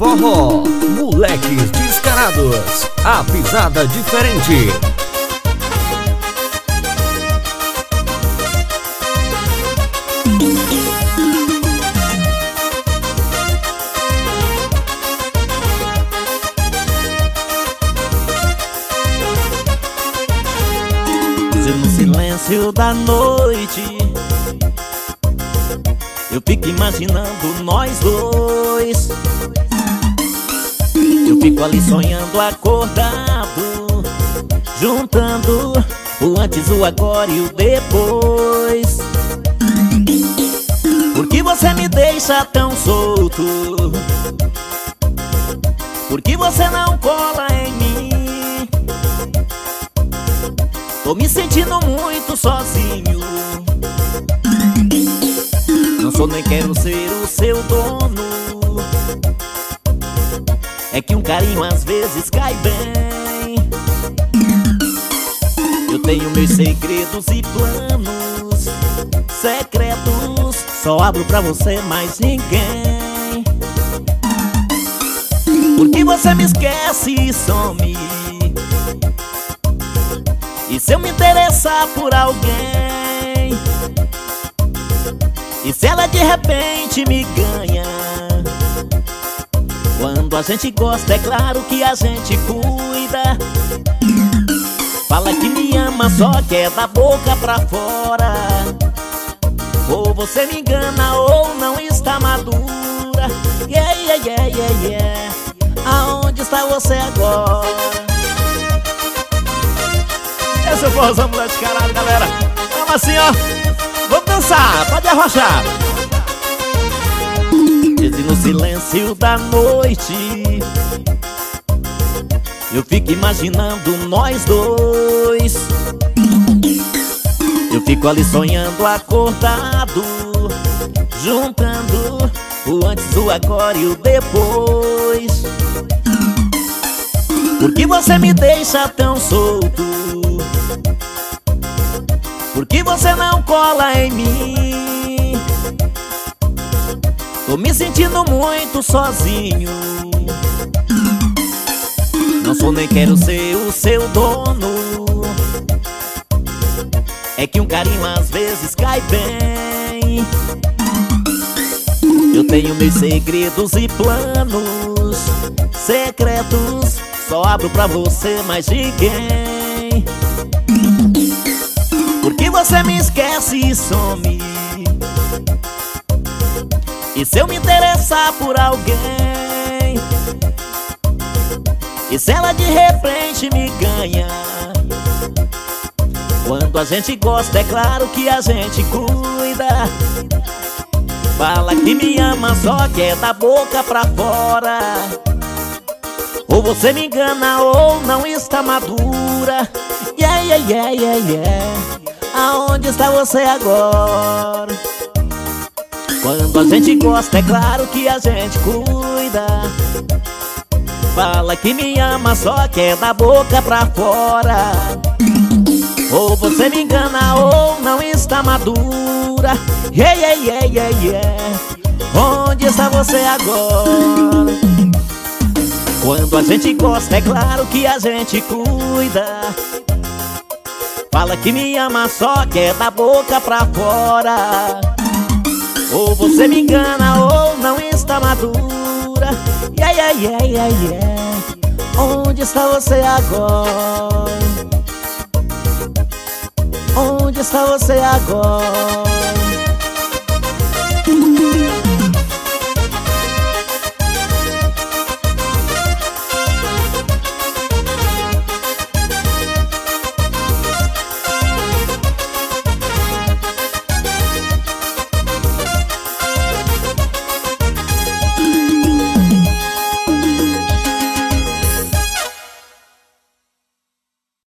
forró, moleques descarados, a pisada diferente. No silêncio da noite eu fico imaginando nós dois. Eu fico ali sonhando acordado, juntando o antes, o agora e o depois. Por que você me deixa tão solto? Por que você não cola em mim? Tô me sentindo muito sozinho. Não sou nem quero ser o seu dono. É que um carinho às vezes cai bem. Eu tenho meus segredos e planos secretos, só abro pra você, mais ninguém. Por que você me esquece e some? E se eu me interessar por alguém? E se ela de repente me ganha? Quando a gente gosta, é claro que a gente cuida. Fala que me ama, só quer da boca pra fora. Ou você me engana ou não está madura. Yeah, yeah, yeah, yeah, yeah. Aonde está você agora? Esse é o forrozão, moleque descarado, galera. Vamos assim, ó. Vamos dançar, pode arrochar. Desde no silêncio da noite eu fico imaginando nós dois. Eu fico ali sonhando acordado, juntando o antes, o agora e o depois. Por que você me deixa tão solto? Por que você não cola em mim? Tô me sentindo muito sozinho. Não sou nem quero ser o seu dono. É que um carinho às vezes cai bem. Eu tenho meus segredos e planos secretos, só abro pra você, mais ninguém. Por que você me esquece e some? E se eu me interessar por alguém? E se ela de repente me ganha? Quando a gente gosta, é claro que a gente cuida. Fala que me ama, só quer da boca pra fora. Ou você me engana ou não está madura. Yeah, yeah, yeah, yeah, yeah. Aonde está você agora? Quando a gente gosta, é claro que a gente cuida. Fala que me ama, só quer da boca pra fora. Ou você me engana ou não está madura. Yeah, yeah, yeah, yeah, yeah. Onde está você agora? Quando a gente gosta, é claro que a gente cuida. Fala que me ama, só quer da boca pra fora. Ou você me engana ou não está madura. Yeah, yeah, yeah, yeah, yeah. Onde está você agora? Onde está você agora?